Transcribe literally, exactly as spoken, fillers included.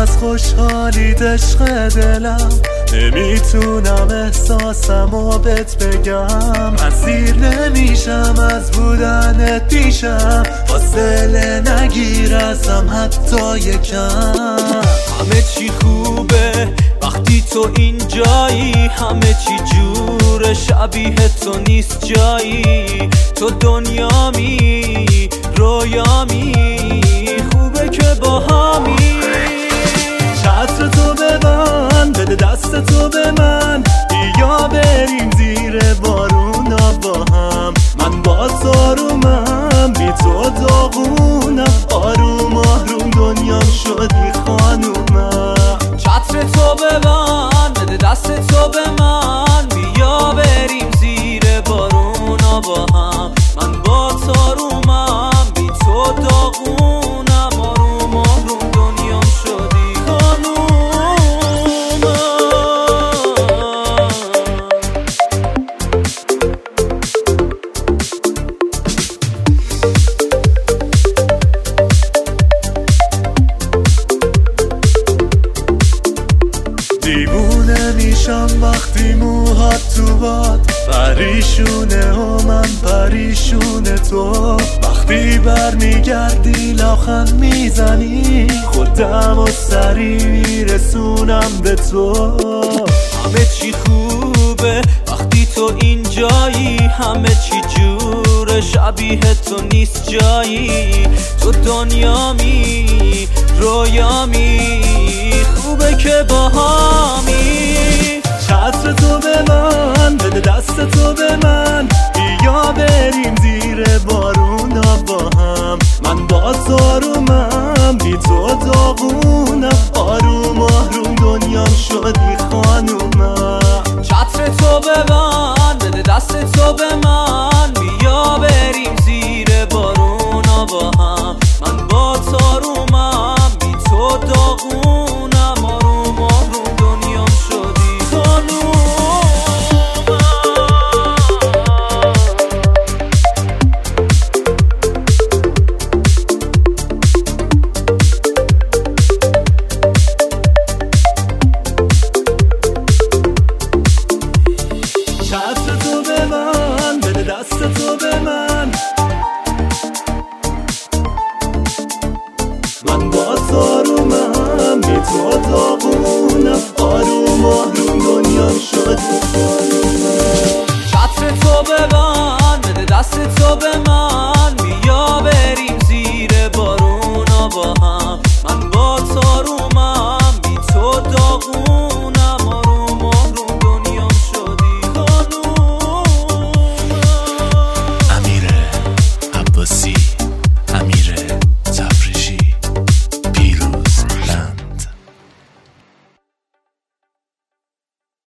از خوشحالی عشق دلم، نمیتونم احساسمو بهت بگم. اسیر نمیشم از بودنت پیشم، فاصله نگیر ازم حتی یکم. همه چی خوبه وقتی تو اینجایی، همه چی جوره شبیه تو نیست جایی. تو دنیامی رویامی، خوبه که با همی. چتر تو ببند، بده دست تو به من، بیا بریم زیر بارونا با هم. من با تو آرومم، بی تو داغونم، آروم آروم دنیام شدی خانومم. چتر تو ببند، بده دست تو به من، بیا بریم زیر بارونا با هم. من با تو آرومم، بی تو داغونم، آروم آروم دنیام شدی خانومم. دیوونه میشم وقتی موهات تو باد، پریشونه و من پریشونه تو. وقتی بر میگردی لبخند میزنی، خودم و سری میرسونم به تو. همه چی خوبه وقتی تو اینجایی، همه چی جوره شبیه تو نیست جایی. تو دنیامی رویامی، خوبه که با همی. چتر تو ببند، بده دست تو به من، بیا بریم زیر بارونا با هم. من با تو آرومم، بی تو داغونم، آروم آروم دنیام شدی خانومم. چتر تو ببند، بده دست تو به من، بیا بریم زیر بارونا با هم. من با تو آرومم، بی تو داغونم، آروم آروم دنیام شدی خانومم. چتر تو ببند، بده دست تو به من، من با تو آرومم، بی تو داغونم، آروم آروم دنیام شد. چتر تو ببند، بده دست تو به